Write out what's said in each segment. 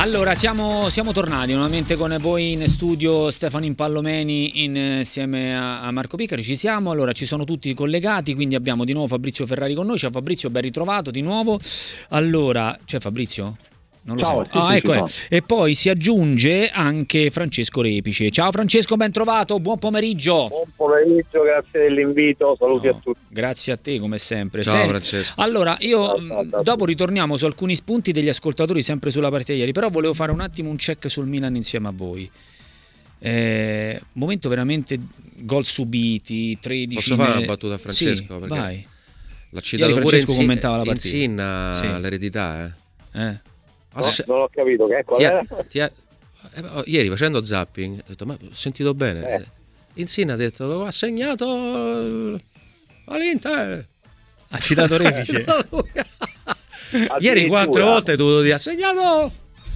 Allora, siamo tornati nuovamente con voi in studio, Stefano Impallomeni insieme a Marco Piccari. Ci siamo, allora ci sono tutti collegati, quindi abbiamo di nuovo Fabrizio Ferrari con noi. Ciao Fabrizio, ben ritrovato di nuovo. Allora, c'è Fabrizio? Non lo ciao, so. sì, Ecco. E poi si aggiunge anche Francesco Repice. Ciao Francesco, ben trovato, buon pomeriggio. Buon pomeriggio, grazie dell'invito, saluti a tutti. Grazie a te come sempre. Ciao Francesco. Allora, io ciao. dopo ritorniamo su alcuni spunti degli ascoltatori sempre sulla partita di ieri, però volevo fare un attimo un check sul Milan insieme a voi. Momento veramente gol subiti, 13. Posso fare una battuta a Francesco? Sì, perché vai. l'ha citato pure commentava la partita. Insinna Sì. l'eredità, Non ho capito che qual era. Ieri facendo zapping ho detto, ma ho sentito bene. Insinna ha detto, ha segnato all'Inter. Ha citato Repice. Ieri 4 volte hai dovuto dire, ha segnato.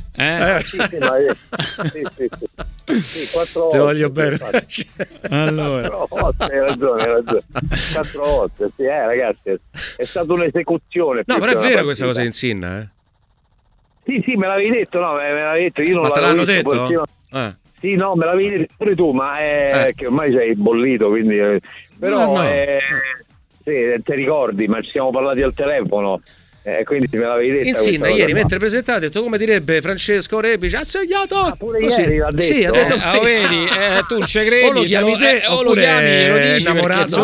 Sì, 4 volte. Te voglio bene. Allora. 4 volte, hai ragione. 4 volte, sì, ragazzi, è stata un'esecuzione. No, però è vero questa cosa di Insinna, Sì, me l'avevi detto, no, me l'avevi detto, io non ma te l'hanno detto? Sì, no, me l'avevi detto pure tu, ma che ormai sei bollito, quindi però no. sì, te ricordi, ma ci siamo parlati al telefono. Quindi me l'avevi detto. Insinna ieri mentre presentava ha detto, come direbbe Francesco Repice, ha segnato. Pure ieri l'ha detto. Sì, ha detto vedi, tu ci credi, o lo chiami te o lo oppure chiami, lo dici, innamorato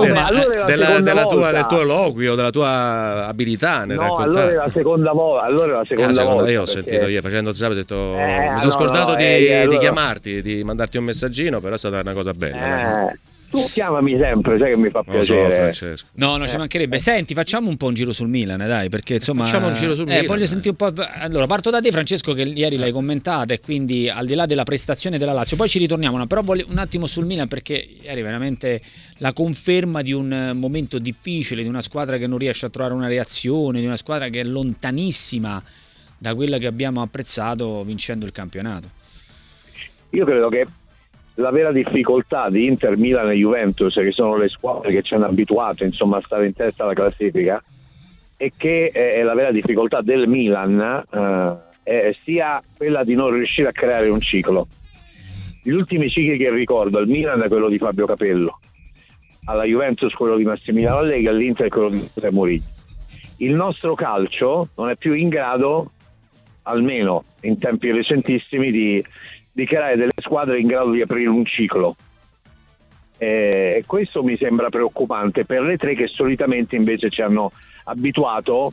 del tuo eloquio, della tua abilità nel raccontare. Allora è la seconda volta. Io l'ho sentito ieri facendo zap, ho detto mi sono scordato di chiamarti, di mandarti un messaggino, però è stata una cosa bella. Tu chiamami sempre, sai che mi fa piacere. Francesco. No, ci mancherebbe. Senti, facciamo un po' un giro sul Milan, dai, perché insomma facciamo un giro sul Milan. Voglio sentire un po'. Allora, parto da te, Francesco, che ieri l'hai commentata, e quindi al di là della prestazione della Lazio, poi ci ritorniamo, però voglio un attimo sul Milan, perché ieri veramente la conferma di un momento difficile, di una squadra che non riesce a trovare una reazione, di una squadra che è lontanissima da quella che abbiamo apprezzato vincendo il campionato. Io credo che la vera difficoltà di Inter, Milan e Juventus, che sono le squadre che ci hanno abituato insomma a stare in testa alla classifica, e che la vera difficoltà del Milan sia quella di non riuscire a creare un ciclo. Gli ultimi cicli che ricordo al Milan è quello di Fabio Capello, alla Juventus quello di Massimiliano Allegri, all'Inter quello di Mourinho. Il nostro calcio non è più in grado, almeno in tempi recentissimi, di creare delle squadre in grado di aprire un ciclo, e questo mi sembra preoccupante per le tre che solitamente invece ci hanno abituato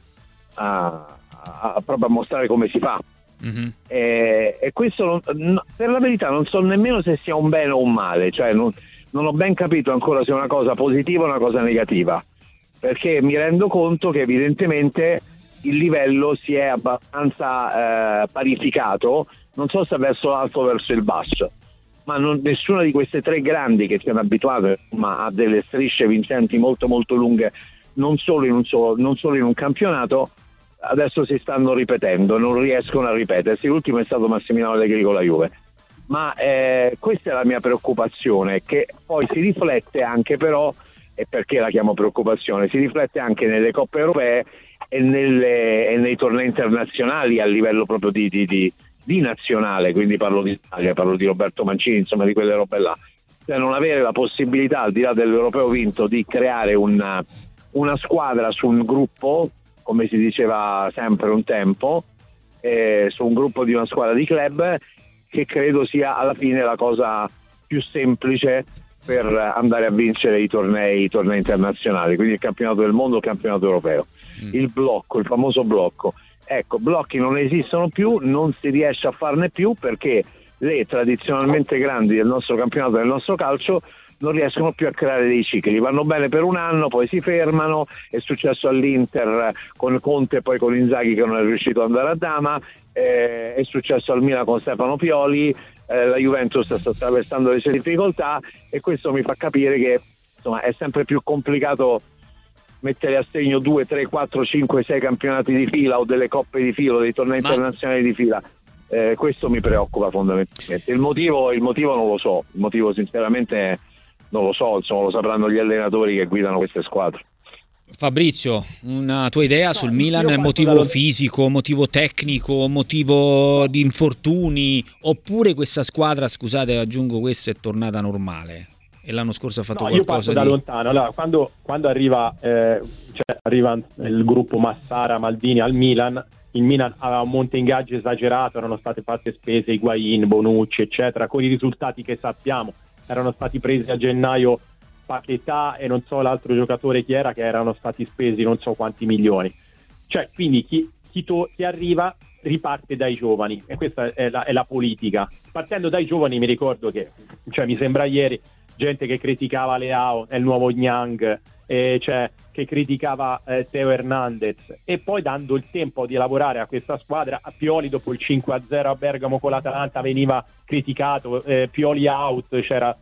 proprio a mostrare come si fa. Mm-hmm. E questo per la verità non so nemmeno se sia un bene o un male, cioè non ho ben capito ancora se è una cosa positiva o una cosa negativa, perché mi rendo conto che evidentemente il livello si è abbastanza parificato. Non so se verso l'alto o verso il basso, ma nessuna di queste tre grandi che ci hanno abituato a delle strisce vincenti molto molto lunghe, non solo in un campionato, adesso si stanno ripetendo, non riescono a ripetersi. L'ultimo è stato Massimiliano Allegri con la Juve, ma questa è la mia preoccupazione, che poi si riflette anche, però, e perché la chiamo preoccupazione, si riflette anche nelle coppe europee e nei tornei internazionali a livello proprio di nazionale, quindi parlo di Italia, parlo di Roberto Mancini, insomma di quelle robe là, cioè non avere la possibilità, al di là dell'europeo vinto, di creare una squadra su un gruppo, come si diceva sempre un tempo, su un gruppo di una squadra di club, che credo sia alla fine la cosa più semplice per andare a vincere i tornei internazionali, quindi il campionato del mondo, il campionato europeo. Il blocco, il famoso blocco. Ecco, blocchi non esistono più, non si riesce a farne più, perché le tradizionalmente grandi del nostro campionato, del nostro calcio, non riescono più a creare dei cicli, vanno bene per un anno, poi si fermano. È successo all'Inter con Conte, poi con Inzaghi che non è riuscito ad andare a Dama, è successo al Milan con Stefano Pioli, la Juventus sta attraversando le sue difficoltà, e questo mi fa capire che insomma è sempre più complicato mettere a segno 2, 3, 4, 5, 6 campionati di fila, o delle coppe di fila, o dei tornei internazionali di fila. Questo mi preoccupa fondamentalmente. Il motivo non lo so, il motivo sinceramente non lo so, insomma lo sapranno gli allenatori che guidano queste squadre. Fabrizio, una tua idea sul Milan, motivo fisico, motivo tecnico, motivo di infortuni, oppure questa squadra, scusate aggiungo questo, è tornata normale e l'anno scorso ha fatto qualcosa io parto da lontano. Allora, quando arriva il gruppo Massara, Maldini al Milan, il Milan aveva un monte ingaggi esagerato, erano state fatte spese Higuain, Bonucci eccetera, con i risultati che sappiamo. Erano stati presi a gennaio Paquetá e non so l'altro giocatore chi era, che erano stati spesi non so quanti milioni. Cioè, quindi chi arriva riparte dai giovani, e questa è la politica. Partendo dai giovani, mi ricordo che, mi sembra ieri, gente che criticava Leao, è il nuovo Nyang, che criticava Teo Hernandez, e poi dando il tempo di lavorare a questa squadra, a Pioli dopo il 5-0 a Bergamo con l'Atalanta veniva criticato, Pioli out, c'era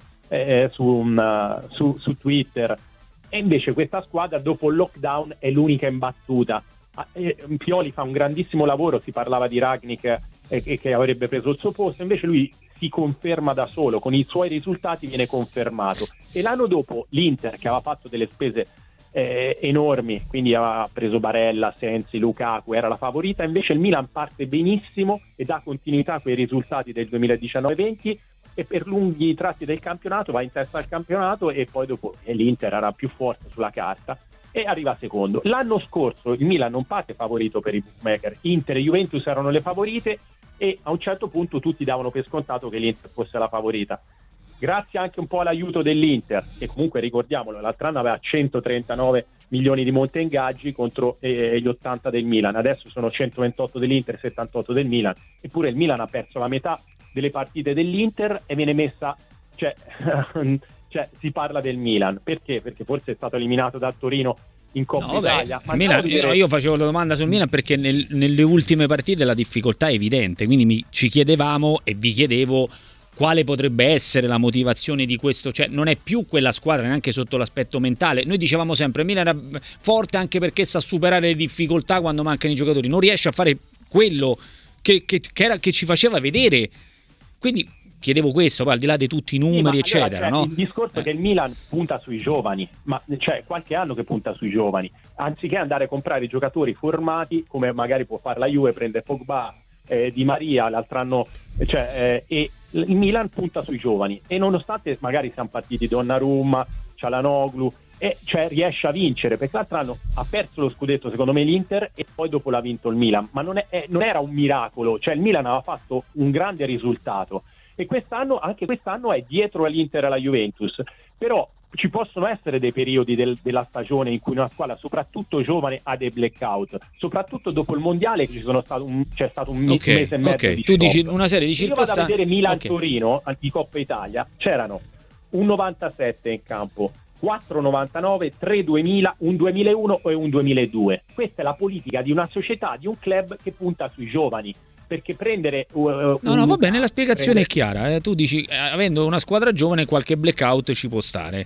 su Twitter, e invece questa squadra dopo il lockdown è l'unica imbattuta. Pioli fa un grandissimo lavoro, si parlava di Rangnick che avrebbe preso il suo posto, invece lui si conferma da solo, con i suoi risultati viene confermato. E l'anno dopo l'Inter, che aveva fatto delle spese enormi, quindi aveva preso Barella, Sensi, Lukaku, era la favorita, invece il Milan parte benissimo e dà continuità a quei risultati del 2019-20 e per lunghi tratti del campionato va in testa al campionato, e poi dopo l'Inter era più forte sulla carta e arriva secondo. L'anno scorso il Milan non parte favorito per i bookmaker, Inter e Juventus erano le favorite e a un certo punto tutti davano per scontato che l'Inter fosse la favorita, grazie anche un po' all'aiuto dell'Inter, che comunque, ricordiamolo, l'altro anno aveva 139 milioni di monte ingaggi contro gli 80 del Milan, adesso sono 128 dell'Inter, 78 del Milan, eppure il Milan ha perso la metà delle partite dell'Inter e viene messa, si parla del Milan, perché forse è stato eliminato dal Torino in Coppa Italia. Ma Milan, io facevo la domanda sul Milan perché nelle ultime partite la difficoltà è evidente, quindi ci chiedevamo e vi chiedevo quale potrebbe essere la motivazione di questo, cioè non è più quella squadra neanche sotto l'aspetto mentale. Noi dicevamo sempre Milan era forte anche perché sa superare le difficoltà quando mancano i giocatori, non riesce a fare quello che ci faceva vedere, quindi chiedevo questo, poi al di là di tutti i numeri eccetera, no? Il discorso è che il Milan punta sui giovani, ma qualche anno che punta sui giovani, anziché andare a comprare giocatori formati come magari può fare la Juve, prende Pogba, Di Maria l'altro anno, e il Milan punta sui giovani, e nonostante magari siamo partiti Donnarumma, Çalhanoğlu, e riesce a vincere, perché l'altro anno ha perso lo scudetto secondo me l'Inter e poi dopo l'ha vinto il Milan, ma non era un miracolo, il Milan aveva fatto un grande risultato e anche quest'anno è dietro all'Inter e alla Juventus, però ci possono essere dei periodi della stagione in cui una squadra, soprattutto giovane, ha dei blackout, soprattutto dopo il mondiale che c'è stato un mese e mezzo di tu dici una serie di circostanze. Io vado a vedere Milan-Torino di Coppa Italia, c'erano un 97 in campo, 4,99, 3 2000, un 2001 e un 2002. Questa è la politica di una società, di un club che punta sui giovani, perché prendere no va bene, la spiegazione è chiara, tu dici avendo una squadra giovane qualche blackout ci può stare,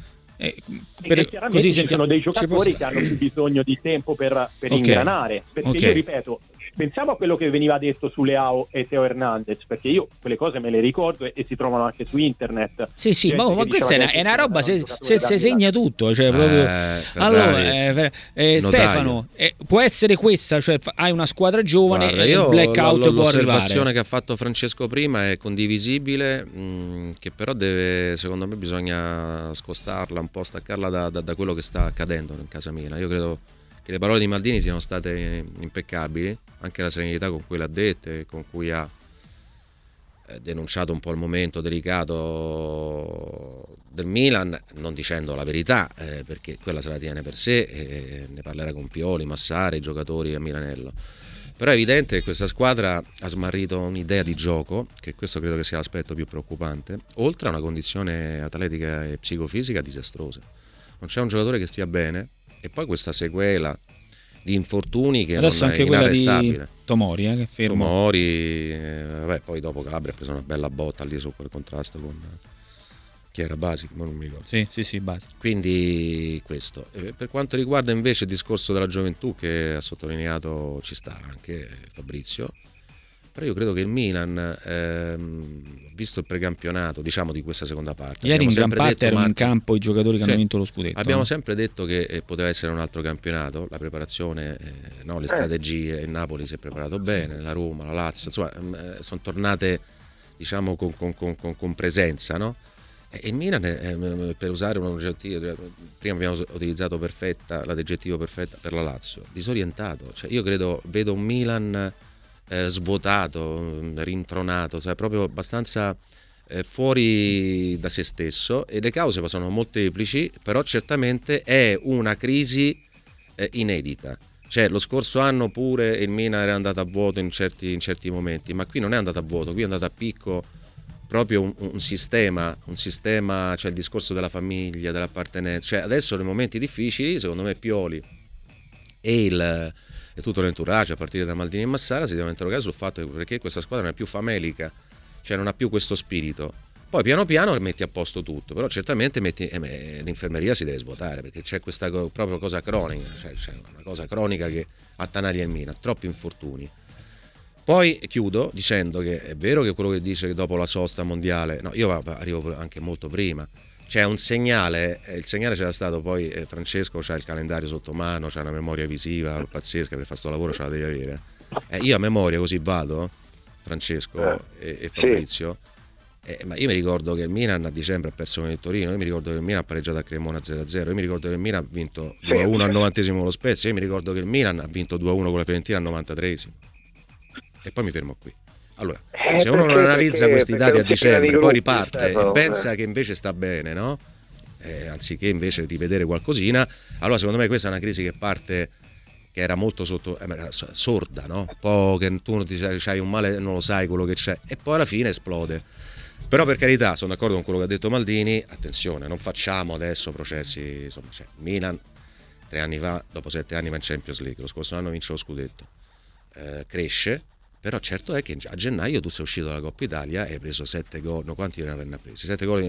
così ci sono dei giocatori che hanno più bisogno di tempo per ingranare, perché io ripeto, pensiamo a quello che veniva detto su Leao e Teo Hernandez, perché io quelle cose me le ricordo e si trovano anche su internet. Sì, ma questa è una roba, se segna tutto, proprio. Allora, Stefano, può essere questa, hai una squadra giovane. Guarda, e il blackout può arrivare. L'osservazione che ha fatto Francesco prima è condivisibile, che però secondo me bisogna scostarla un po', staccarla da quello che sta accadendo in casa Milan. Io credo che le parole di Maldini siano state impeccabili, anche la serenità con cui l'ha dette, con cui ha denunciato un po' il momento delicato del Milan, non dicendo la verità, perché quella se la tiene per sé, ne parlerà con Pioli, Massara, i giocatori a Milanello. Però è evidente che questa squadra ha smarrito un'idea di gioco, che questo credo che sia l'aspetto più preoccupante, oltre a una condizione atletica e psicofisica disastrosa. Non c'è un giocatore che stia bene, e poi questa sequela di infortuni che adesso non anche è inarrestabile. Di Tomori, che fermo. Tomori, poi dopo Calabria ha preso una bella botta lì su quel contrasto con chi era Basic, ma non mi ricordo. Sì, Basic. Quindi questo. Per quanto riguarda invece il discorso della gioventù che ha sottolineato, ci sta anche Fabrizio, Però io credo che il Milan, visto il precampionato, diciamo, di questa seconda parte, ieri in gran parte erano in Marco, campo i giocatori che sì, hanno vinto lo scudetto. abbiamo sempre detto che poteva essere un altro campionato, la preparazione, no, le strategie. Il Napoli si è preparato bene, la Roma, la Lazio, insomma, sono tornate, diciamo, con presenza, no? E il Milan, per usare un aggettivo, prima abbiamo utilizzato l'aggettivo perfetta per la Lazio, disorientato. Cioè, io vedo un Milan svuotato, rintronato, cioè proprio abbastanza fuori da se stesso, e le cause sono molteplici, però certamente è una crisi inedita. Cioè, lo scorso anno pure il Milan era andato a vuoto in certi momenti, ma qui non è andato a vuoto, qui è andato a picco. Proprio un sistema, cioè il discorso della famiglia, dell'appartenenza. Cioè, adesso nei momenti difficili, secondo me Pioli e tutto l'entourage, a partire da Maldini e Massara, si devono interrogare sul fatto che perché questa squadra non è più famelica, cioè non ha più questo spirito. Poi piano piano metti a posto tutto, però certamente l'infermeria si deve svuotare, perché c'è questa proprio cosa cronica, cioè c'è una cosa cronica che attanaglia il Milan, troppi infortuni. Poi chiudo dicendo che è vero che quello che dice che dopo la sosta mondiale, no, io arrivo anche molto prima, c'è un segnale, il segnale c'era stato, poi Francesco c'ha il calendario sotto mano, c'ha una memoria visiva pazzesca, per fare sto lavoro ce la devi avere. Io a memoria così vado, Francesco e Fabrizio, ma io mi ricordo che il Milan a dicembre ha perso con il Torino, io mi ricordo che il Milan ha pareggiato a Cremona 0-0, io mi ricordo che il Milan ha vinto 2-1 al 90esimo con lo Spezia, io mi ricordo che il Milan ha vinto 2-1 con la Fiorentina al 93esimo. E poi mi fermo qui. Allora, se uno non analizza questi dati a dicembre, poi riparte e pensa che invece sta bene, no? Anziché invece rivedere qualcosina, allora secondo me questa è una crisi che parte, che era molto sorda, no? Un po' che tu c'hai un male, non lo sai quello che c'è, e poi alla fine esplode. Però per carità, sono d'accordo con quello che ha detto Maldini, attenzione, non facciamo adesso processi, insomma, cioè, Milan 3 anni fa, dopo 7 anni va in Champions League, lo scorso anno vince lo scudetto, cresce. Però certo è che a gennaio tu sei uscito dalla Coppa Italia e hai preso 7 gol, no, quanti ne averne presi? 7 gol,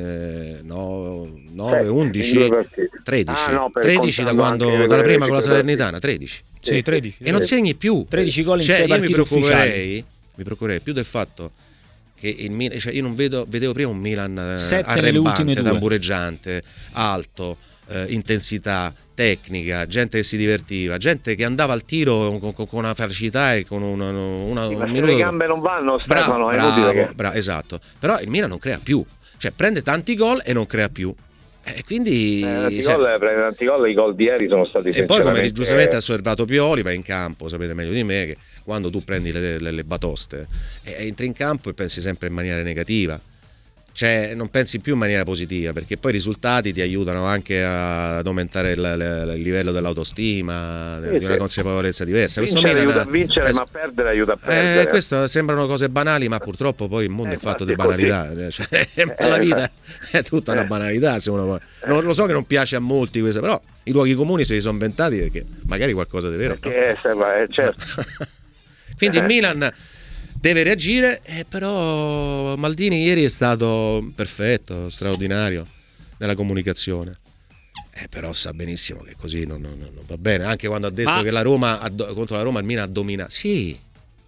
9, 11, 13, 13 dalla prima con la Salernitana, 13. Sì, 13. E non segni più. 13 gol in 6 io partite ufficiali. Mi preoccuperei più del fatto che il Milan, cioè io non vedevo prima un Milan arrembante, tambureggiante, alto, intensità, tecnica, gente che si divertiva, gente che andava al tiro con una felicità e con un minuto. Le gambe non vanno, Stefano, bravo, esatto. Però il Milan non crea più, cioè prende tanti gol e non crea più. E quindi tanti gol, i gol di ieri sono stati. E poi, come giustamente ha osservato Pioli, va in campo, sapete meglio di me che quando tu prendi le batoste entri in campo e pensi sempre in maniera negativa. Cioè non pensi più in maniera positiva, perché poi i risultati ti aiutano anche ad aumentare il livello dell'autostima, di una consapevolezza diversa. Vincere aiuta a vincere, ma perdere aiuta a perdere. Questo sembrano cose banali, ma purtroppo poi il mondo è fatto di banalità, cioè, la vita è tutta una banalità, se uno vuole. Non lo so che non piace a molti questo, però i luoghi comuni se li sono inventati perché magari qualcosa di vero. Certo. Quindi il Milan deve reagire, però Maldini ieri è stato perfetto, straordinario nella comunicazione. Però sa benissimo che così non va bene, anche quando ha detto che la Roma contro la Roma il Milan ha dominato. Sì.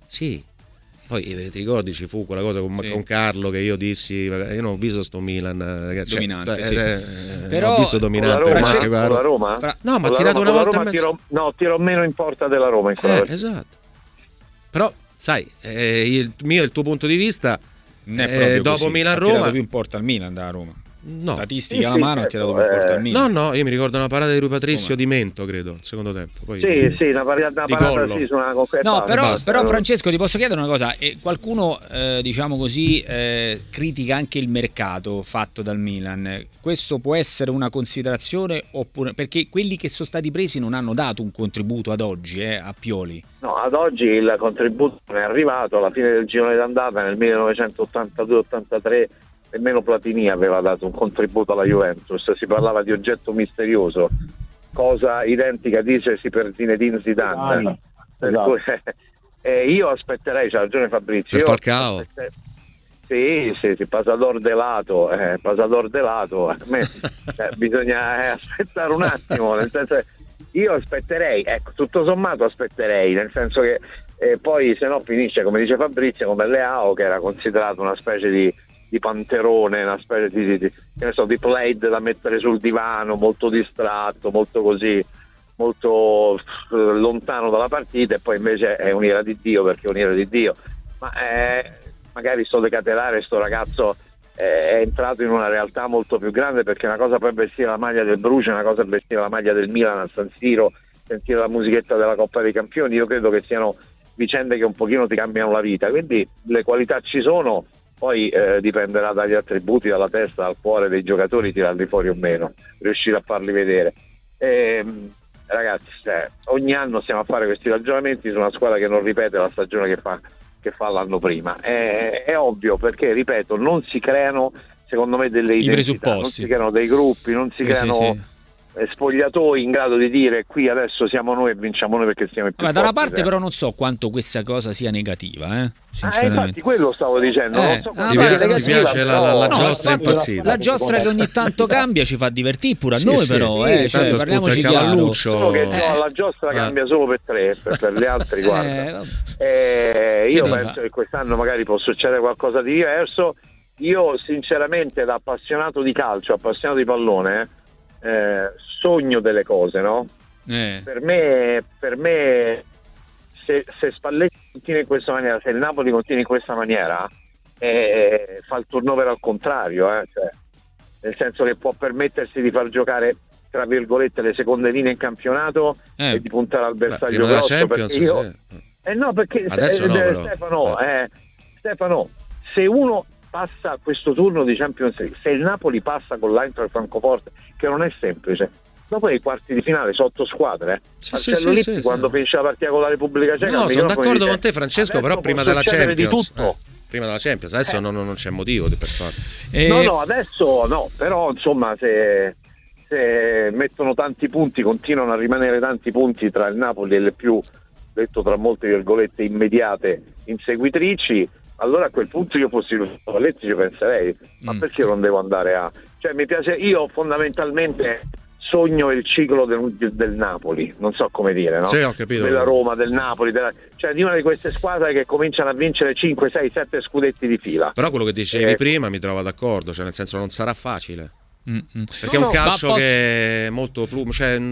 Poi ti ricordi ci fu quella cosa con Carlo che io dissi, io non ho visto sto Milan ragazzi, dominante, però ho visto dominante con la Roma? No, ma ha tirato una volta tiro meno in porta della Roma in quella esatto. Però sai, il tuo punto di vista dopo così. Milan-Roma ha tirato più in porta al Milan da Roma. No. Statistica alla mano, ha tirato più in porta al Milan. No, io mi ricordo una parata di Rui Patricio di Mento, credo, il secondo tempo. Poi una parata su una conquista. No, però Francesco ti posso chiedere una cosa, qualcuno diciamo così critica anche il mercato fatto dal Milan. Questo può essere una considerazione oppure perché quelli che sono stati presi non hanno dato un contributo ad oggi a Pioli? No, ad oggi il contributo non è arrivato alla fine del girone d'andata nel 1982-83. Nemmeno Platini aveva dato un contributo alla Juventus, si parlava di oggetto misterioso, cosa identica dicesi per Zinedine Zidane. Esatto. Io aspetterei, c'ha ragione Fabrizio. Per Falcao. Sì, Pasador delato, a me bisogna aspettare un attimo, nel senso io aspetterei, tutto sommato aspetterei, nel senso che e poi se no finisce, come dice Fabrizio, come Leao, che era considerato una specie di panterone, una specie di plaid da mettere sul divano, molto distratto, molto così, molto lontano dalla partita, e poi invece è un'ira di Dio, perché è un'ira di Dio. Ma magari sto decatenare, sto ragazzo è entrato in una realtà molto più grande, perché una cosa poi è vestire la maglia del Bruce, una cosa è vestire la maglia del Milan a San Siro, sentire la musichetta della Coppa dei Campioni. Io credo che siano vicende che un pochino ti cambiano la vita, quindi le qualità ci sono, poi dipenderà dagli attributi, dalla testa, dal cuore dei giocatori, tirarli fuori o meno, riuscire a farli vedere. Ragazzi, ogni anno stiamo a fare questi ragionamenti su una squadra che non ripete la stagione che fa l'anno prima. È ovvio, perché ripeto, non si creano, secondo me, delle identità, non si creano dei gruppi, non si creano spogliatoi in grado di dire qui adesso siamo noi e vinciamo noi perché siamo i più forti. Da una parte però non so quanto questa cosa sia negativa, sinceramente. Infatti quello stavo dicendo, non so ti piace la giostra impazzita. La giostra che ogni tanto cambia ci fa divertire pure a noi, però tanto parliamoci il cavalluccio che la giostra cambia solo per tre, per gli altri guarda. Io penso che quest'anno magari può succedere qualcosa di diverso. Io sinceramente, da appassionato di calcio, appassionato di pallone, sogno delle cose, no? Per me se Spalletti continua in questa maniera, se il Napoli continua in questa maniera, fa il turnover al contrario, cioè, nel senso che può permettersi di far giocare, tra virgolette, le seconde linee in campionato e di puntare al bersaglio grosso. Champions, perché adesso Stefano, se uno passa questo turno di Champions League, se il Napoli passa con l'Eintracht Francoforte, che non è semplice, dopo i quarti di finale sotto squadre, Marcello Lippi quando finisce la partita con la Repubblica Ceca, no, sono d'accordo con te, Francesco, però prima della Champions, adesso non c'è motivo per farlo. No, adesso no, però insomma se mettono tanti punti, continuano a rimanere tanti punti tra il Napoli e le più, detto tra molte virgolette, immediate inseguitrici, allora a quel punto io fossi Spalletti ci penserei, ma perché io non devo andare cioè mi piace, io fondamentalmente sogno il ciclo del Napoli, non so come dire, no? Sì, ho capito. Della Roma, del Napoli, cioè di una di queste squadre che cominciano a vincere 5, 6, 7 scudetti di fila. Però quello che dicevi prima mi trovo d'accordo, cioè nel senso non sarà facile. Perché è un calcio che è molto fluido,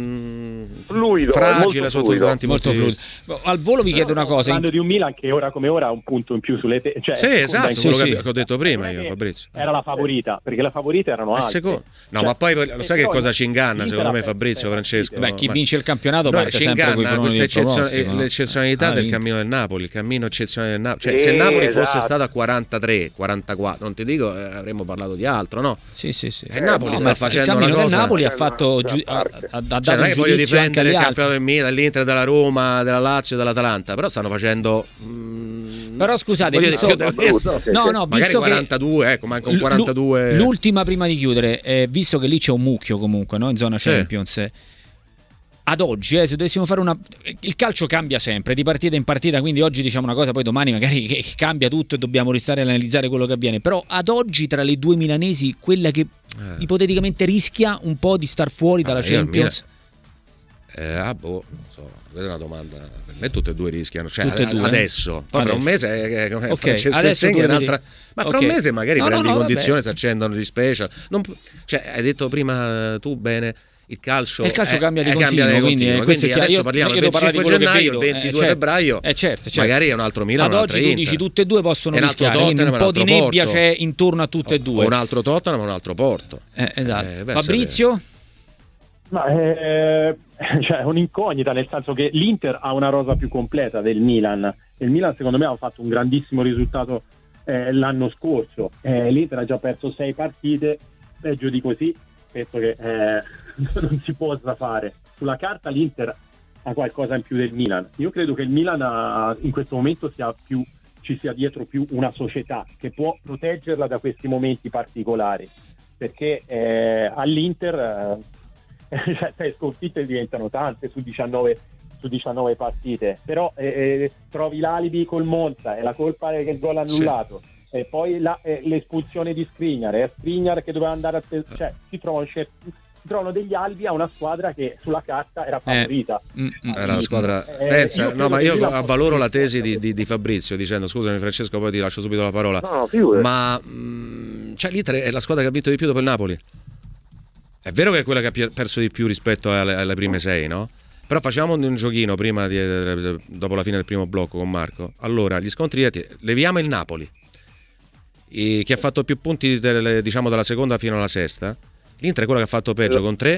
fragile sotto tanti molto fluido. Al volo vi chiedo una cosa. Parlando di un Milan che ora come ora ha un punto in più sulle cioè, sì, esatto, quello che ho detto prima io, Fabrizio. Era la favorita, perché le favorite erano altre. No, ma poi lo sai che cosa ci inganna secondo me, Fabrizio, Francesco? Chi vince il campionato parte ci sempre inganna questa l'eccezionalità del cammino del Napoli, il cammino eccezionale del Napoli. Cioè, se il Napoli fosse stato a 43, 44, non ti dico avremmo parlato di altro, no? Sì. Il Napoli sta facendo una cosa. Il Napoli ha fatto ha dato non è che voglio difendere il campionato del Milan, dell'Inter, della Roma, della Lazio, dell'Atalanta, però stanno facendo però scusate, magari 42, ma anche un 42. L'ultima prima di chiudere, visto che lì c'è un mucchio comunque, no, in zona Champions. Ad oggi, se dovessimo fare il calcio cambia sempre di partita in partita, quindi oggi diciamo una cosa, poi domani magari cambia tutto e dobbiamo restare a analizzare quello che avviene. Però ad oggi, tra le due milanesi, quella che ipoteticamente rischia un po' di star fuori dalla Champions, non so, questa è una domanda. Per me tutte e due rischiano, cioè adesso. Poi fra un mese Francesco è un'altra. Ma fra un mese magari prendi condizione, si accendono gli special. Cioè, hai detto prima tu bene. Il calcio cambia di continuo, quindi adesso parliamo del 25 gennaio, il 22 febbraio, certo. magari è un altro Milan, ad oggi tu dici tutte e due possono rischiare, quindi un po' di nebbia c'è intorno a tutte e due, un altro Tottenham, un altro Porto, esatto. Fabrizio? Cioè è un'incognita, nel senso che l'Inter ha una rosa più completa del Milan. Il Milan secondo me ha fatto un grandissimo risultato l'anno scorso, l'Inter ha già perso 6 partite, peggio di così penso che non si possa fare. Sulla carta l'Inter ha qualcosa in più del Milan. Io credo che il Milan in questo momento ci sia dietro più una società che può proteggerla da questi momenti particolari, perché all'Inter 6 sconfitte diventano tante su 19 partite, però trovi l'alibi col Monza, è la colpa che il gol annullato, e poi l'espulsione di Skriniar, è Skriniar che doveva andare si trova trovano degli alibi a una squadra che sulla carta era favorita. Era la squadra. Ma io avvaloro la tesi di Fabrizio dicendo, scusami Francesco, poi ti lascio subito la parola. Ma cioè, l'Inter è la squadra che ha vinto di più dopo il Napoli. È vero che è quella che ha perso di più rispetto alle prime 6, no? Però facciamo un giochino prima dopo la fine del primo blocco con Marco. Allora, gli scontri diretti, leviamo il Napoli, che ha fatto più punti diciamo dalla seconda fino alla sesta. L'Inter è quello che ha fatto peggio con 3,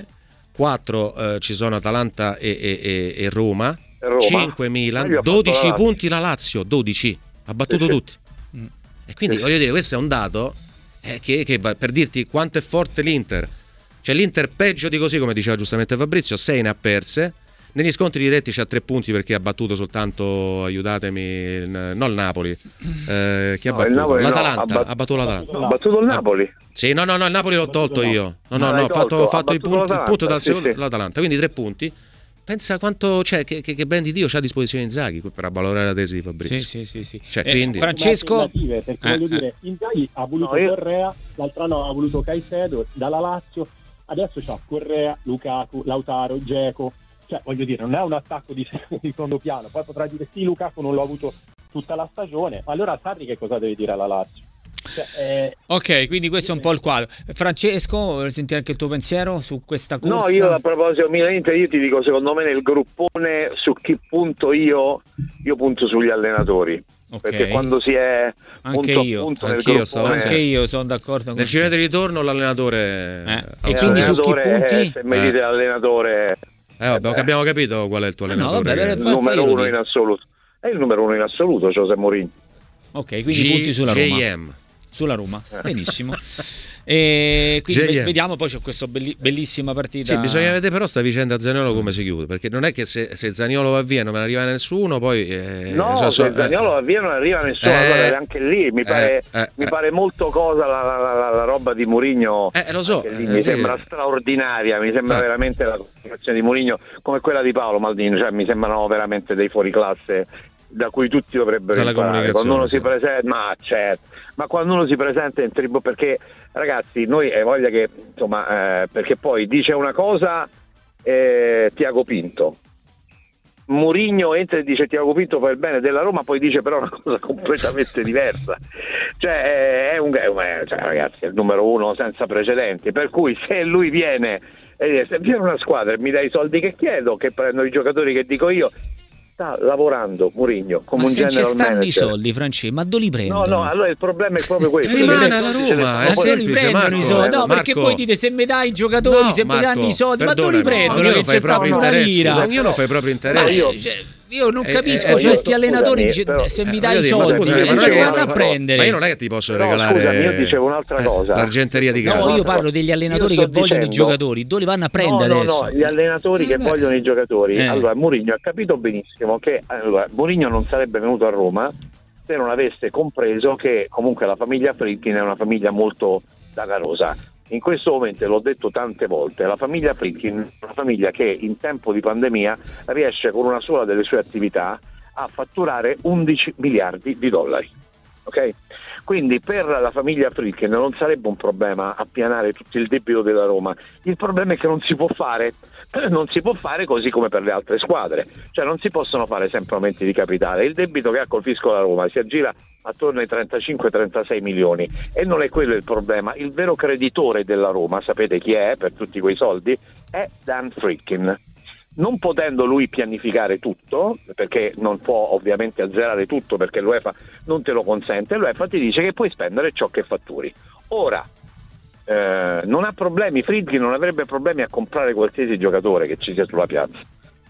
4 ci sono Atalanta e Roma, 5 Milan, 12 punti la Lazio, 12, ha battuto tutti. E quindi voglio dire, questo è un dato che per dirti quanto è forte l'Inter. Cioè l'Inter peggio di così, come diceva giustamente Fabrizio, 6 ne ha perse. Negli scontri diretti c'ha 3 punti perché ha battuto soltanto, aiutatemi, non il Napoli. Chi ha battuto? L'Atalanta. Ha battuto l'Atalanta. Ha battuto il Napoli? Sì, no, il Napoli l'ho tolto io. No, ho fatto il punto dal secondo, l'Atalanta. Quindi 3 punti. Pensa quanto c'è, che ben di Dio c'ha a disposizione Inzaghi per avvalorare la tesi di Fabrizio. Sì. Cioè, quindi Francesco, perché voglio dire, Inzaghi ha voluto Correa, l'altro anno ha voluto Caicedo dalla Lazio, adesso c'ha Correa, Lukaku, Lautaro, Dzeko. Cioè, voglio dire, non è un attacco di secondo piano. Poi potrà dire sì, Lukaku non l'ho avuto tutta la stagione. Ma allora Sarri che cosa deve dire alla Lazio? Ok, quindi questo è un po' il quadro. Francesco, vuoi sentire anche il tuo pensiero su questa corsa? No, io a proposito Milan-Inter, io ti dico, secondo me nel gruppone su chi punto io punto sugli allenatori. Okay. Perché quando si è punto nel gruppone, anche io sono d'accordo. Nel girone di ritorno l'allenatore e quindi su chi punti? Se mi dite l'allenatore abbiamo capito qual è il tuo allenatore. Il numero uno in assoluto. È il numero uno in assoluto, José Mourinho. Ok, quindi punti sulla Roma. Sulla Roma, benissimo. E quindi vediamo, poi c'è questa bellissima partita. Sì, bisogna vedere però sta vicenda Zaniolo come si chiude, perché non è che se Zaniolo va via non arriva nessuno, poi se Zaniolo va via non arriva nessuno, allora anche lì mi pare molto cosa la roba di Mourinho. Lo so. Mi sembra straordinaria, mi sembra veramente la comunicazione di Mourinho come quella di Paolo Maldini, cioè mi sembrano veramente dei fuoriclasse da cui tutti dovrebbero imparare. Quando uno si presenta, ma quando uno si presenta in tribù, perché ragazzi, noi hai voglia che insomma, perché poi dice una cosa Tiago Pinto, Mourinho entra e dice Tiago Pinto fa il bene della Roma, poi dice però una cosa completamente diversa. Cioè ragazzi, è il numero uno senza precedenti, per cui se lui viene e se viene una squadra e mi dai i soldi che chiedo, che prendo i giocatori che dico io, sta lavorando Mourinho come un general manager. Ma se ci stanno i soldi, Francesco, ma dove li prendono? No, allora il problema è proprio questo. Rimane alla Roma, è semplice, Marco. I soldi? No, perché poi dite se mi dai i giocatori, se mi danno i soldi, ma dove li prendono? Ognuno fa i propri interessi. Ognuno fa i propri interessi. Io non capisco questi allenatori, se mi dai i soldi, ma non li vanno a prendere. Ma io non è che ti posso regalare. Scusami, io dicevo un'altra cosa. L'argenteria di casa. No, io parlo degli allenatori che vogliono i giocatori, dove li vanno a prendere adesso? No, gli allenatori che vogliono i giocatori. Allora, Mourinho ha capito benissimo che Mourinho non sarebbe venuto a Roma se non avesse compreso che comunque la famiglia Friedkin è una famiglia molto dagarosa. In questo momento, l'ho detto tante volte, la famiglia Friedkin è una famiglia che in tempo di pandemia riesce con una sola delle sue attività a fatturare 11 miliardi di dollari. Ok? Quindi per la famiglia Friedkin non sarebbe un problema appianare tutto il debito della Roma. Il problema è che non si può fare così come per le altre squadre, cioè non si possono fare sempre aumenti di capitale. Il debito che ha col fisco la Roma si aggira attorno ai 35-36 milioni e non è quello il problema. Il vero creditore della Roma, sapete chi è per tutti quei soldi? È Dan Friedkin. Non potendo lui pianificare tutto, perché non può ovviamente azzerare tutto perché l'UEFA non te lo consente, l'UEFA ti dice che puoi spendere ciò che fatturi. Ora, non ha problemi, Friedkin non avrebbe problemi a comprare qualsiasi giocatore che ci sia sulla piazza.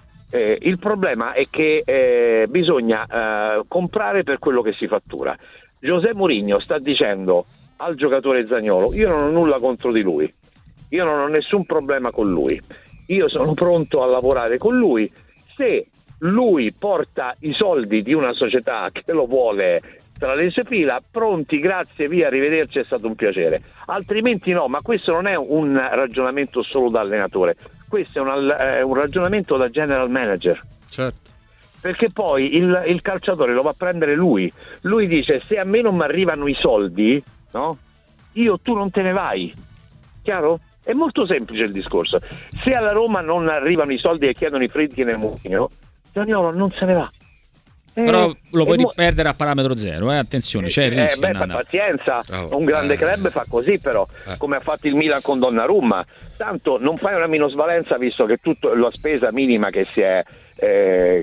Il problema è che bisogna comprare per quello che si fattura. José Mourinho sta dicendo al giocatore Zaniolo: io non ho nulla contro di lui, io non ho nessun problema con lui, io sono pronto a lavorare con lui se lui porta i soldi di una società che lo vuole tra le sue fila, pronti, grazie, via, arrivederci, è stato un piacere. Altrimenti no, ma questo non è un ragionamento solo da allenatore, questo è un ragionamento da general manager. Certo. Perché poi il calciatore lo va a prendere lui dice: se a me non mi arrivano i soldi, no, tu non te ne vai, chiaro? È molto semplice il discorso. Se alla Roma non arrivano i soldi che chiedono i Friedkin e Mourinho, Zaniolo non se ne va. Però lo puoi perdere a parametro zero, attenzione, c'è il rischio. Pazienza, un grande club fa così, però, come ha fatto il Milan con Donnarumma. Tanto non fai una minusvalenza, visto che tutta la spesa minima che si è che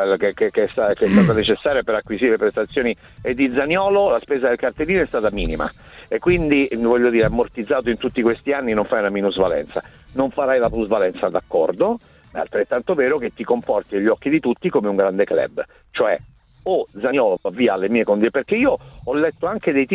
è stata necessaria per acquisire le prestazioni di Zaniolo, la spesa del cartellino è stata minima, e quindi voglio dire, ammortizzato in tutti questi anni, non fai una minusvalenza, non farai la plusvalenza, d'accordo. È altrettanto vero che ti comporti agli occhi di tutti come un grande club, cioè Zaniolo va via alle mie condizioni, perché io ho letto anche dei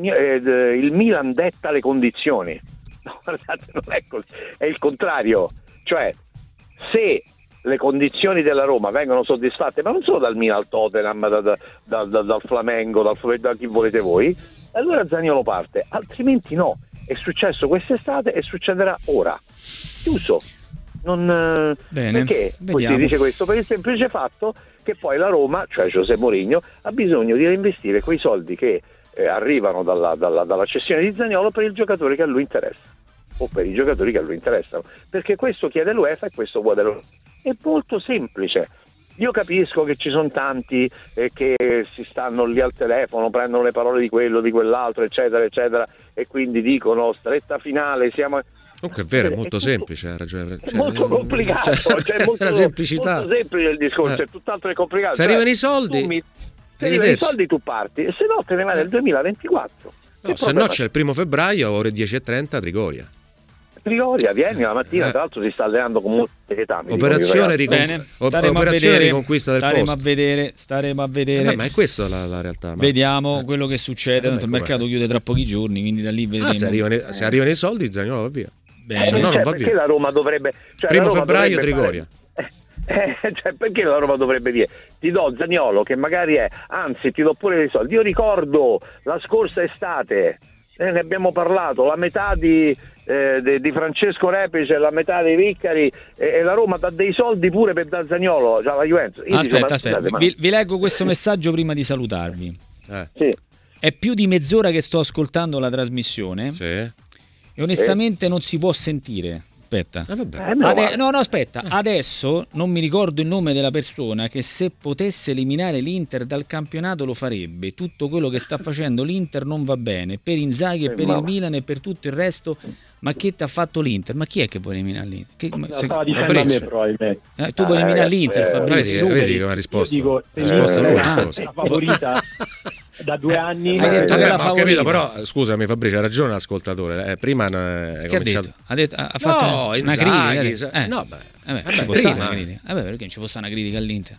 il Milan detta le condizioni. No, guardate, non è così, è il contrario, cioè se le condizioni della Roma vengono soddisfatte, ma non solo dal Milan al Tottenham, dal Flamengo, da chi volete voi, allora Zaniolo parte, altrimenti no. È successo quest'estate e succederà ora, chiuso. Bene, perché poi si dice questo? Per il semplice fatto che poi la Roma, cioè José Mourinho, ha bisogno di reinvestire quei soldi che arrivano dalla cessione di Zaniolo per il giocatore che a lui interessa, o per i giocatori che a lui interessano, perché questo chiede l'UEFA e questo vuole l'UEFA. È molto semplice. Io capisco che ci sono tanti che si stanno lì al telefono, prendono le parole di quello, di quell'altro, eccetera eccetera, e quindi dicono stretta finale, siamo... Comunque è vero, è molto semplice, ha ragione. È molto complicato, è molto, la semplicità. Molto semplice il discorso, è tutt'altro che complicato. Se arrivano i soldi, se arrivano i soldi tu parti, e se no te ne vai nel 2024. No, se no c'è il 1 febbraio, ore 10:30 a Trigoria, vieni la mattina, tra l'altro si sta allenando con molte età. Operazione riconquista del posto. Staremo a vedere. Ma è questa la realtà. Vediamo quello che succede. Tanto il mercato chiude tra pochi giorni, quindi da lì vedremo. Se arrivano i soldi, Zaniolo va via. Se no non va via. Perché la Roma dovrebbe... 1 febbraio Trigoria. Cioè, perché la Roma dovrebbe dire ti do Zaniolo, che magari anzi ti do pure dei soldi. Io ricordo la scorsa estate, ne abbiamo parlato, la metà di Francesco Repice e la metà dei Viccari, e la Roma dà dei soldi pure per dar Zaniolo, cioè la Juventus. Aspetta. Vi leggo questo messaggio prima di salutarvi. Sì. È più di mezz'ora che sto ascoltando la trasmissione, sì, e onestamente non si può sentire. Aspetta. Aspetta. Adesso non mi ricordo il nome della persona che, se potesse eliminare l'Inter dal campionato, lo farebbe. Tutto quello che sta facendo l'Inter non va bene per Inzaghi e per il Milan e per tutto il resto. Ma che ti ha fatto l'Inter? Ma chi è che vuole eliminare l'Inter? Stava dicendo a me, probabilmente. Tu vuoi eliminare l'Inter, Fabrizio? Vedi come ha risposto. Io dico, la favorita da 2 anni. Hai detto che la favorita. Ho capito, però scusami Fabrizio, ha ragione l'ascoltatore. Prima hai cominciato. Ha fatto una critica. Ci può stare una critica. Perché non ci può stare una critica all'Inter?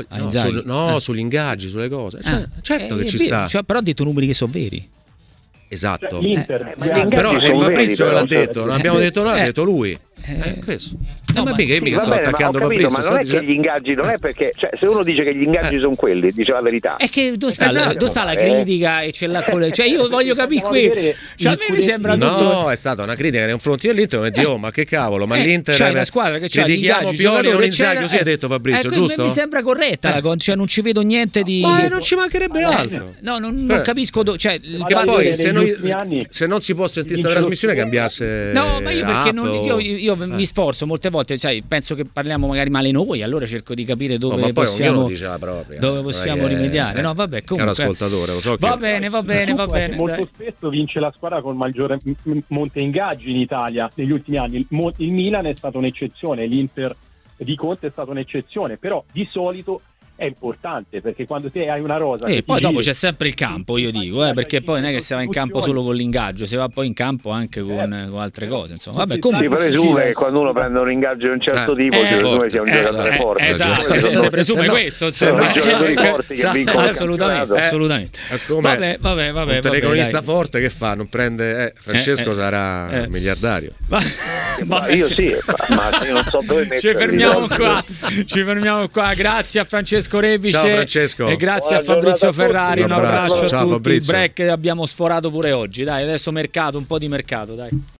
Sugli ingaggi, sulle cose. Certo che ci sta. Però ha detto numeri che sono veri. Esatto. Però è Fabrizio che l'ha detto, non abbiamo detto noi, ha detto lui. Questo. Ma mica sto attaccando Fabrizio. Ma non è che gli ingaggi, non è perché, cioè, se uno dice che gli ingaggi sono quelli, dice la verità. È che dove sta la critica e c'è la cioè io voglio capire qui. Cioè, a me mi sembra tutto. No, è stata una critica nei confronti dell'Inter, e dico, ma che cavolo, ma l'Inter c'è una squadra che c'ha critichiamo Pioli o Inzaghi, così ha detto Fabrizio, giusto? Mi sembra corretta la cosa, cioè non ci vedo niente di. Ma non ci mancherebbe altro. No, non capisco, cioè il fatto poi se non si può sentire questa trasmissione cambiasse. No, ma io perché io mi sforzo molte volte, sai, penso che parliamo magari male noi, allora cerco di capire dove possiamo rimediare. No, vabbè, comunque. Caro ascoltatore, lo so che... Va bene. Molto spesso vince la squadra con maggiore monte ingaggi in Italia negli ultimi anni. Il Milan è stata un'eccezione, l'Inter di Conte è stata un'eccezione, però di solito è importante, perché quando te hai una rosa e poi dopo c'è sempre il campo, io dico, perché poi non è che si va in campo solo con l'ingaggio, si va poi in campo anche con altre cose, insomma. Vabbè, comunque si presume che quando uno prende un ingaggio di un certo tipo si presume sia un giocatore forte. Esatto, si presume questo, insomma. Giocatori forti che vincono assolutamente. Vabbè. Un telecronista forte che fa? Non prende Francesco sarà miliardario. Io sì, ma io non so dove mettere. Ci fermiamo qua. Grazie a Francesco Repice. Ciao Francesco. E grazie a Fabrizio Ferrari. Un abbraccio a tutti. Il break abbiamo sforato pure oggi. Dai, adesso mercato, un po' di mercato, dai.